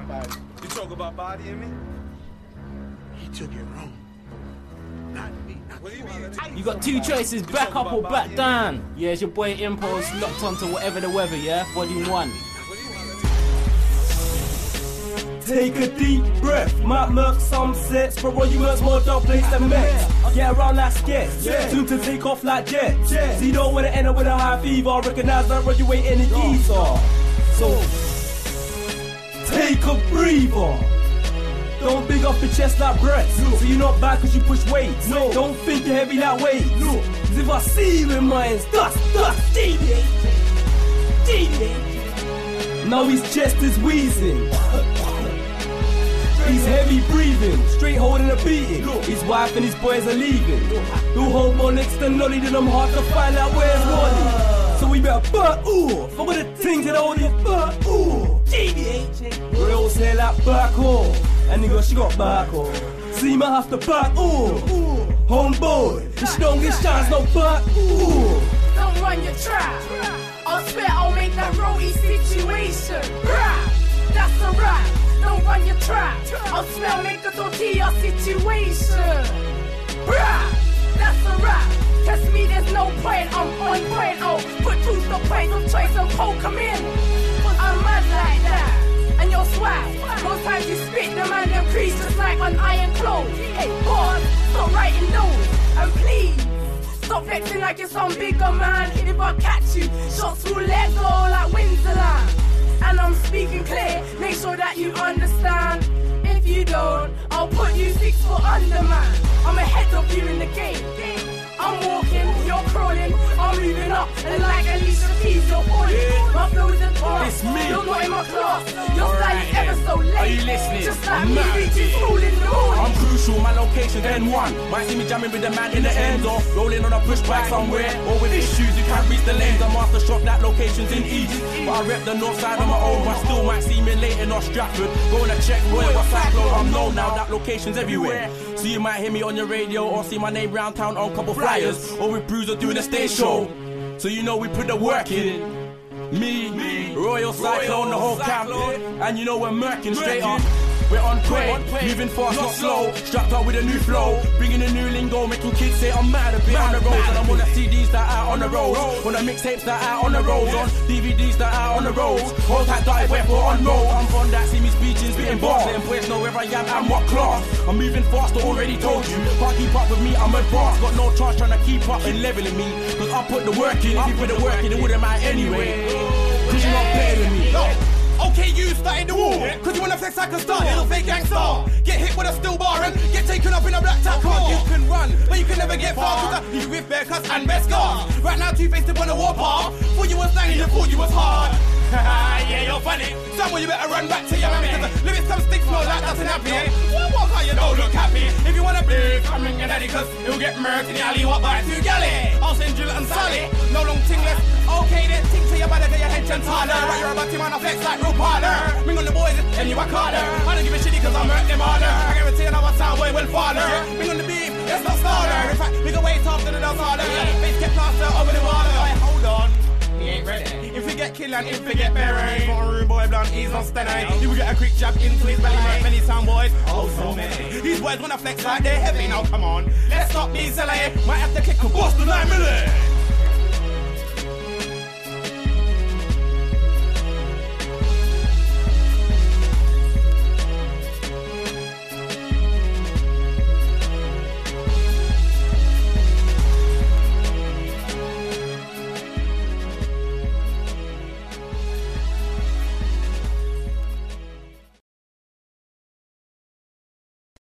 body. You talk about bodying me? He took it wrong. Not me. What do you mean? You got two choices, back up or back down. Yeah, it's your boy Impulse, locked onto whatever the weather, yeah? Volume 1. Take a deep breath, might murk some sets, but what you murk's more dog plates than Mets. Get around like skets, soon to take off like jets. So you don't wanna end up with a high fever, recognize that road you ain't any geezer. So, take a breather. Don't big off your chest like breasts. So you're not bad cause you push weights. Don't think you're heavy like weights. Cause if I see you in mine, dust, deviate. Now his chest is wheezing. He's heavy breathing, straight holding a beating. His wife and his boys are leaving. He'll hold more next to Nolly than I'm hard to find out where's Wally. So we better butt ooh. For the things that hold it, butt ooh. Real say like back off. And nigga, she got back off. So you might have to back ooh. Homeboy, if she don't get shots, no back ooh. Don't run your trap. I swear I'll make that roady situation. Rap, that's a rap. Don't run your trap. I'll smell make a tortilla situation. Rap, that's a rap. Test me, there's no point. I'm on point. Oh, put two the price of choice and poke 'em in. I'm mad like that. And your swag. Most times you spit them and them crease just like an iron clothes. Hey, God, stop writing those. And please. Stop flexing like you're some bigger man. If I catch you, shots will let go like Windsor. And I'm speaking clear, make sure that you understand. If you don't, I'll put you 6 foot under, man. I'm ahead of you in the game. I'm walking, you're crawling, I'm moving up. And like Alicia Keys, you're falling. My flow is advanced, you're not in my class. Your style is ever so late. Are you listening? Just like me reaching school in the morning. I'm crucial, my location's N1. Might see me jamming with the man in the end or rolling on a pushback somewhere. Or with issues, you can't reach the lanes. I'm after shop, that location's in Egypt. But I rep the north side on my own. But still might see me late in North Stratford. Going to check Roy, what's cyclone. I'm known now, that location's everywhere. So you might hear me on your radio or see my name round town on couple flyers. Or with Bruiser doing a stage show. So you know we put the work in. Me, Royal Cyclone, the whole camp. And you know we're murking straight up. We're on point, moving fast, not slow. Strapped up with a new flow, bringing a new lingo, making kids say I'm mad a bit on the road. And I'm on the CDs that are on the road, on the mixtapes that are on the road, on DVDs that are on the roads. Hold tight, dive, wherefore on road. I'm on that, see me speeching, spitting bars, letting boys know where I am and what class. I'm moving fast, I already told you. Can't keep up with me, I'm advanced. Got no chance trying to keep up and leveling me. Cause I put the work in, if you put the work in, it wouldn't matter anyway. Cause you're not better than me. Okay, you starting the war, cause you wanna flex like a star, little fake gangster. Get hit with a steel bar and get taken up in a black tack car. You can run, but you can never get far, cause I leave you with bare cuts and best scars. Right now, two-faced up on a warpath. Thought you was slanging, you thought you was hard. Yeah, you're funny. Someone you better run back to your mammy, cause the lyrics come stick smell like nothing happy. What how you don't look happy? If you wanna be, come ring your daddy, cause he'll get murked in the alley, what by 2 galley. I'll send Jill and Sally, no long ting left. Okay then, ting to your body, get your head chance harder. Right, you're about to man, I flex like real parlor. Bring on the boys, and you work harder. I don't give a shitty cause I murk them harder. I guarantee another sound boy will father. Bring on the beef, let's not starter. In fact, we can wait after the dance harder. Face get plaster over the water. Like, hold on. He ain't ready. If we get killed and if we get buried, for a rude boy blunt, he's on steady. You will get a quick jab into his belly, mate. Many sound boys, oh so many. These boys wanna flex like they're heavy. Now come on, let's stop being silly. Might have to kick a boss to 9 million.